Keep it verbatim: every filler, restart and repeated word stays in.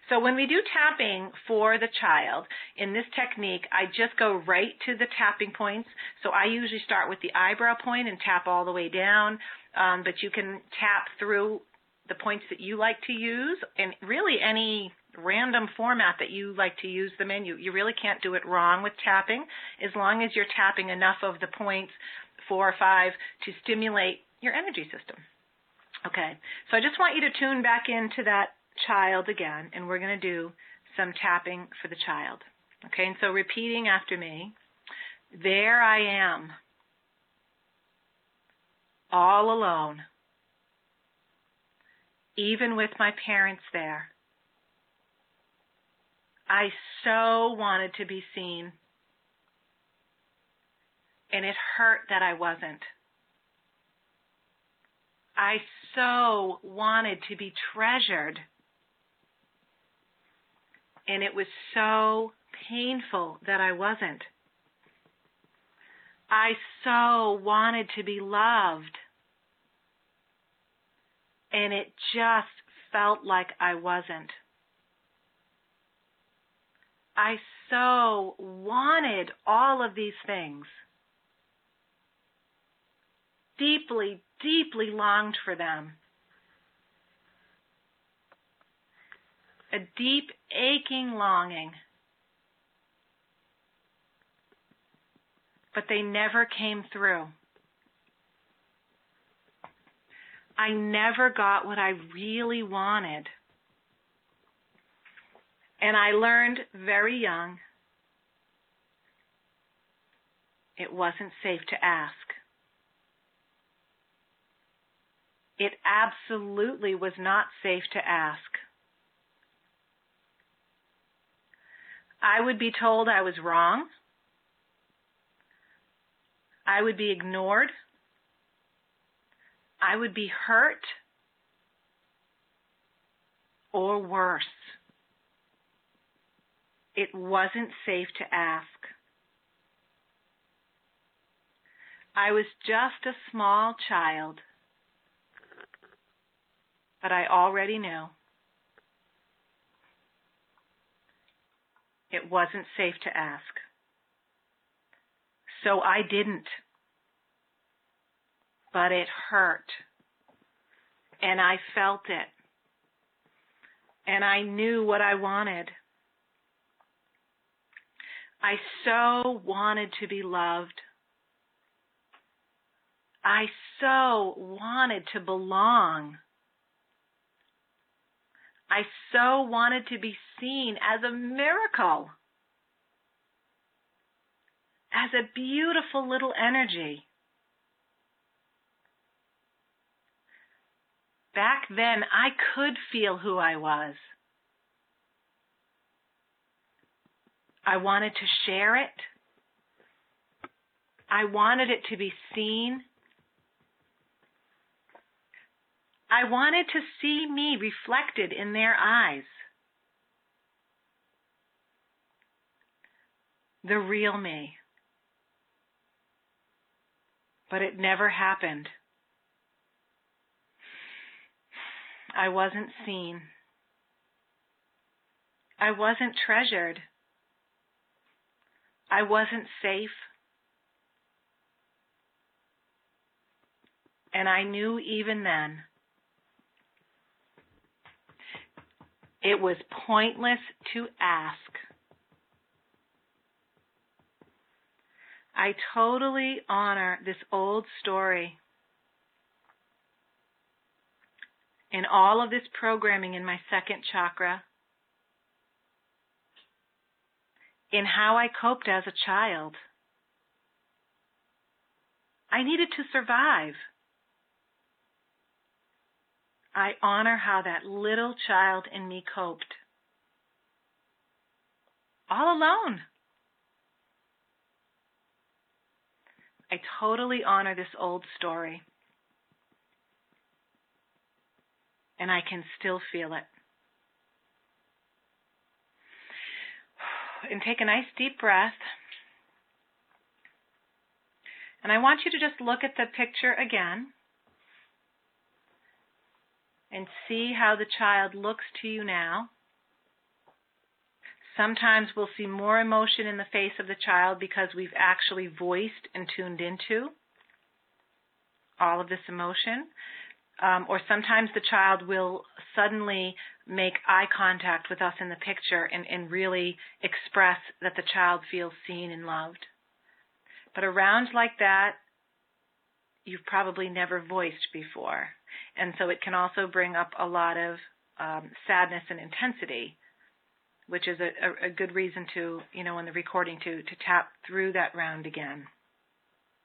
So when we do tapping for the child, in this technique, I just go right to the tapping points. So I usually start with the eyebrow point and tap all the way down, um, but you can tap through the points that you like to use, and really any random format that you like to use them in. You, you really can't do it wrong with tapping, as long as you're tapping enough of the points, four or five, to stimulate your energy system. Okay, so I just want you to tune back into that child again, and we're going to do some tapping for the child. Okay, and so repeating after me. There I am, all alone, even with my parents there. I so wanted to be seen, and it hurt that I wasn't. I so wanted to be treasured, and it was so painful that I wasn't. I so wanted to be loved, and it just felt like I wasn't. I so wanted all of these things, deeply, deeply longed for them. A deep, aching longing. But they never came through. I never got what I really wanted. And I learned very young it wasn't safe to ask. It absolutely was not safe to ask. I would be told I was wrong. I would be ignored. I would be hurt. Or worse. It wasn't safe to ask. I was just a small child, but I already knew it wasn't safe to ask. So I didn't. But it hurt. And I felt it. And I knew what I wanted. I so wanted to be loved. I so wanted to belong. I so wanted to be seen as a miracle, as a beautiful little energy. Back then, I could feel who I was. I wanted to share it. I wanted it to be seen. I wanted to see me reflected in their eyes. The real me. But it never happened. I wasn't seen. I wasn't treasured. I wasn't safe. And I knew even then it was pointless to ask. I totally honor this old story in all of this programming in my second chakra, in how I coped as a child. I needed to survive. I honor how that little child in me coped. All alone. I totally honor this old story. And I can still feel it. And take a nice deep breath. And I want you to just look at the picture again and see how the child looks to you now. Sometimes we'll see more emotion in the face of the child because we've actually voiced and tuned into all of this emotion. Um, or sometimes the child will suddenly make eye contact with us in the picture and, and really express that the child feels seen and loved. But a round like that, you've probably never voiced before. And so it can also bring up a lot of um, sadness and intensity, which is a, a, a good reason to, you know, in the recording to, to tap through that round again.